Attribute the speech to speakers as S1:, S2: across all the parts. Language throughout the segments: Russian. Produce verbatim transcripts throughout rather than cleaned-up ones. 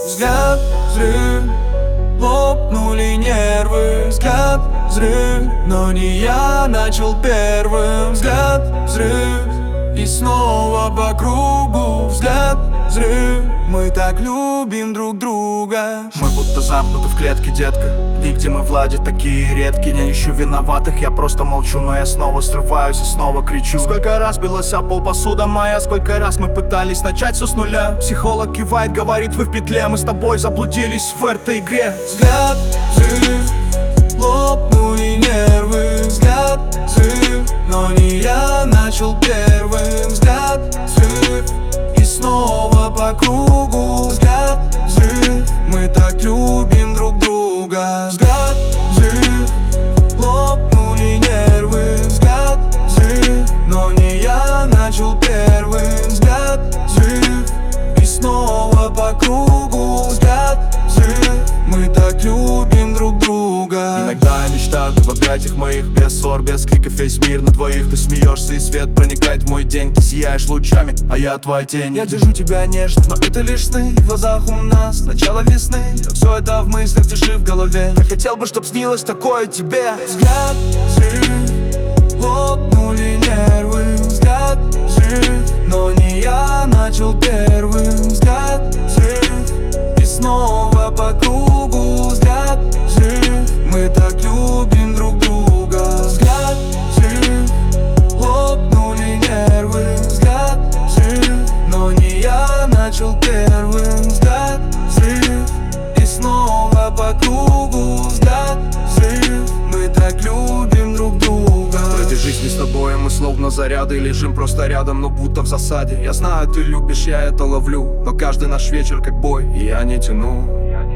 S1: Взгляд, взрыв, лопнули нервы. Взгляд, взрыв, но не я начал первым. Взгляд, взрыв, и снова по кругу. Взгляд, взрыв, мы так любим друг друга.
S2: Мы будто замкнуты в клетке, детка. Нигде мы, Влади, такие редкие. Не ищу виноватых, я просто молчу. Но я снова срываюсь и снова кричу. Сколько раз билась о пол посуда моя. Сколько раз мы пытались начать все с нуля. Психолог кивает, говорит, вы в петле. Мы с тобой заблудились в этой игре.
S1: Взгляд, взрыв, лопнули нервы. Взгляд, взрыв, но не я начал первым. Взгляд, взрыв, и снова по кругу. Взгляд, взрыв, мы так любим друг друга. Взгляд, взрыв, лопнули нервы. Взгляд, взрыв, но не я начал первым. Взгляд, взрыв, и снова по кругу. Взгляд, взрыв, мы так любим друг друга.
S2: Иногда я мечтаю об объятиях моих. Без ссор, без криков, весь мир на двоих. Ты смеешься и свет проникает в мой день. Ты сияешь лучами, а я твоя тень.
S1: Я держу тебя нежно, но это лишь сны. В глазах у нас начало весны. Но все это в мыслях, тиши в голове. Я хотел бы, чтоб снилось такое тебе. Взгляд, взрыв, лопнули нервы. Взгляд, взрыв, но не я начал первым. Взгляд, взрыв, и снова по кругу. Взгляд, взрыв, мы так любим друг друга. Взгляд, взрыв, лопнули нервы. Взгляд, взрыв, но не я начал первым. Взгляд, взрыв, и снова по кругу. Взгляд, взрыв, мы так любим друг друга.
S2: В этой жизни с тобой мы словно заряды. Лежим просто рядом, но будто в засаде. Я знаю, ты любишь, я это ловлю. Но каждый наш вечер как бой, и я не тяну.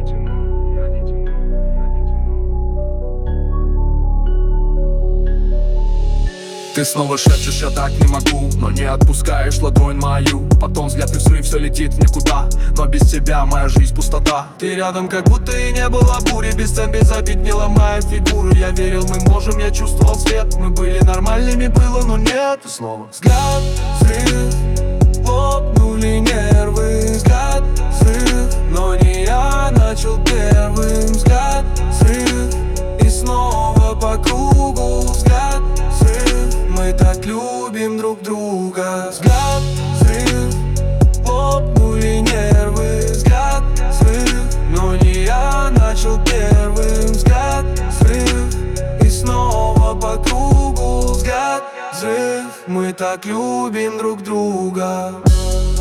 S2: Ты снова шепчешь, я так не могу. Но не отпускаешь ладонь мою. Потом взгляд и взрыв, все летит в никуда. Но без тебя моя жизнь пустота.
S1: Ты рядом, как будто и не было бури. Без цен, без обид, не ломая фигуру. Я верил, мы можем, я чувствовал свет. Мы были нормальными, было, но нет. И снова взгляд, взрыв, лопнули нервы. Взгляд, взрыв, но не я начал первым. Взгляд, взрыв, и снова по кругу. Взгляд, взрыв, мы так любим друг друга. Взгляд, взрыв, лопнули нервы. Взгляд, взрыв, но не я начал первым. Взгляд, взрыв, и снова по кругу. Взгляд, взрыв, мы так любим друг друга.